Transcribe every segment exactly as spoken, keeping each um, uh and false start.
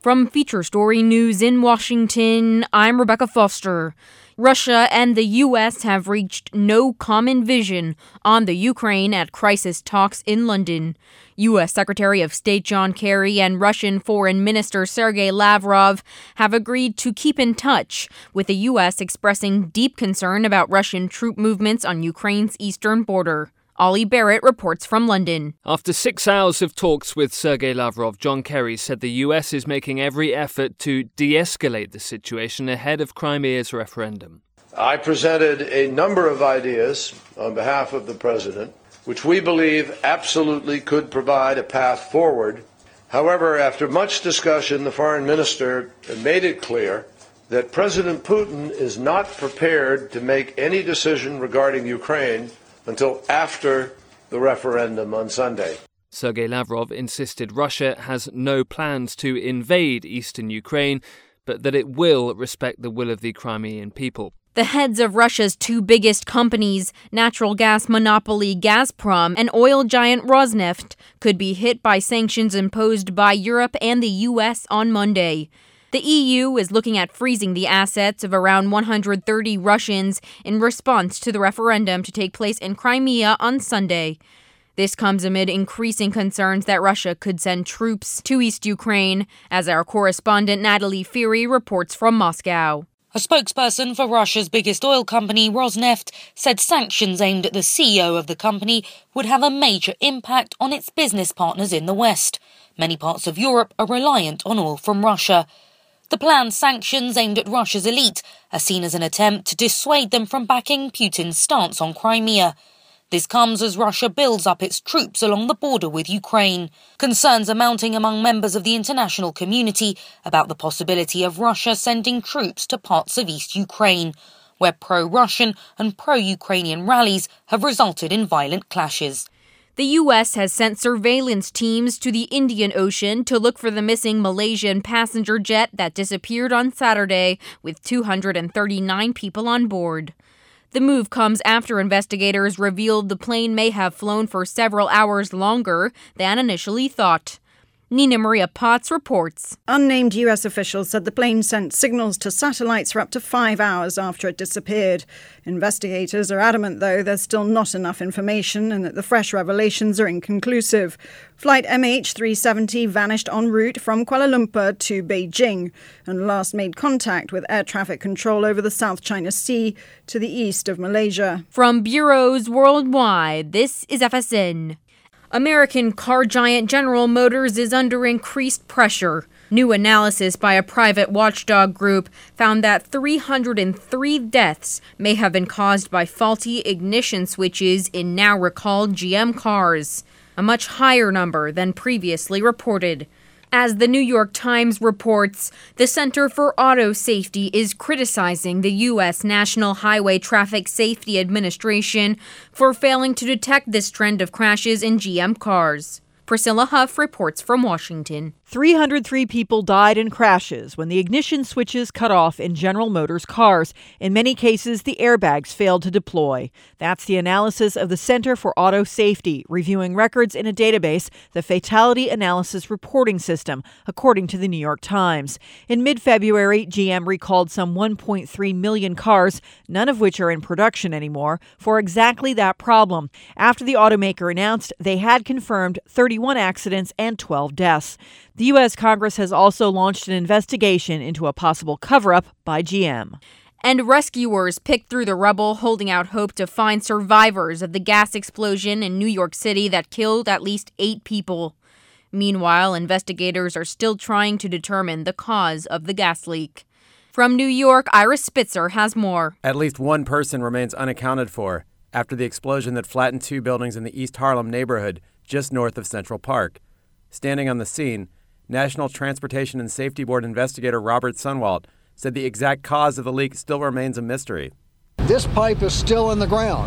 From Feature Story News in Washington, I'm Rebecca Foster. Russia and the U S have reached no common vision on the Ukraine at crisis talks in London. U S. Secretary of State John Kerry and Russian Foreign Minister Sergei Lavrov have agreed to keep in touch, with the U S expressing deep concern about Russian troop movements on Ukraine's eastern border. Ollie Barrett reports from London. After six hours of talks with Sergei Lavrov, John Kerry said the U S is making every effort to de-escalate the situation ahead of Crimea's referendum. I presented a number of ideas on behalf of the President, which we believe absolutely could provide a path forward. However, after much discussion, the Foreign Minister made it clear that President Putin is not prepared to make any decision regarding Ukraine until after the referendum on Sunday. Sergei Lavrov insisted Russia has no plans to invade eastern Ukraine, but that it will respect the will of the Crimean people. The heads of Russia's two biggest companies, natural gas monopoly Gazprom and oil giant Rosneft, could be hit by sanctions imposed by Europe and the U S on Monday. The E U is looking at freezing the assets of around one hundred thirty Russians in response to the referendum to take place in Crimea on Sunday. This comes amid increasing concerns that Russia could send troops to East Ukraine, as our correspondent Natalie Fury reports from Moscow. A spokesperson for Russia's biggest oil company, Rosneft, said sanctions aimed at the C E O of the company would have a major impact on its business partners in the West. Many parts of Europe are reliant on oil from Russia. The planned sanctions aimed at Russia's elite are seen as an attempt to dissuade them from backing Putin's stance on Crimea. This comes as Russia builds up its troops along the border with Ukraine. Concerns are mounting among members of the international community about the possibility of Russia sending troops to parts of East Ukraine, where pro-Russian and pro-Ukrainian rallies have resulted in violent clashes. The U S has sent surveillance teams to the Indian Ocean to look for the missing Malaysian passenger jet that disappeared on Saturday with two hundred thirty-nine people on board. The move comes after investigators revealed the plane may have flown for several hours longer than initially thought. Nina Maria Potts reports. Unnamed U S officials said the plane sent signals to satellites for up to five hours after it disappeared. Investigators are adamant, though, there's still not enough information and that the fresh revelations are inconclusive. Flight M H three seventy vanished en route from Kuala Lumpur to Beijing and last made contact with air traffic control over the South China Sea to the east of Malaysia. From bureaus worldwide, this is F S N. American car giant General Motors is under increased pressure. New analysis by a private watchdog group found that three hundred three deaths may have been caused by faulty ignition switches in now recalled G M cars, a much higher number than previously reported. As the New York Times reports, the Center for Auto Safety is criticizing the U S. National Highway Traffic Safety Administration for failing to detect this trend of crashes in G M cars. Priscilla Huff reports from Washington. three hundred three people died in crashes when the ignition switches cut off in General Motors cars. In many cases, the airbags failed to deploy. That's the analysis of the Center for Auto Safety, reviewing records in a database, the Fatality Analysis Reporting System, according to the New York Times. In mid-February, G M recalled some one point three million cars, none of which are in production anymore, for exactly that problem, after the automaker announced they had confirmed thirty-one accidents and twelve deaths. The U S. Congress has also launched an investigation into a possible cover-up by G M. And rescuers picked through the rubble, holding out hope to find survivors of the gas explosion in New York City that killed at least eight people. Meanwhile, investigators are still trying to determine the cause of the gas leak. From New York, Iris Spitzer has more. At least one person remains unaccounted for after the explosion that flattened two buildings in the East Harlem neighborhood just north of Central Park. Standing on the scene, National Transportation and Safety Board investigator Robert Sunwalt said the exact cause of the leak still remains a mystery. This pipe is still in the ground,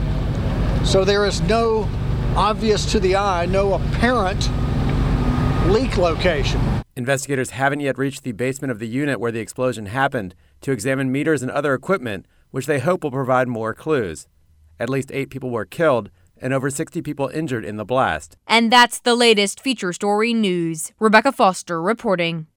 so there is no obvious to the eye, no apparent leak location. Investigators haven't yet reached the basement of the unit where the explosion happened to examine meters and other equipment, which they hope will provide more clues. At least eight people were killed and over sixty people injured in the blast. And that's the latest Feature Story News. Rebecca Foster reporting.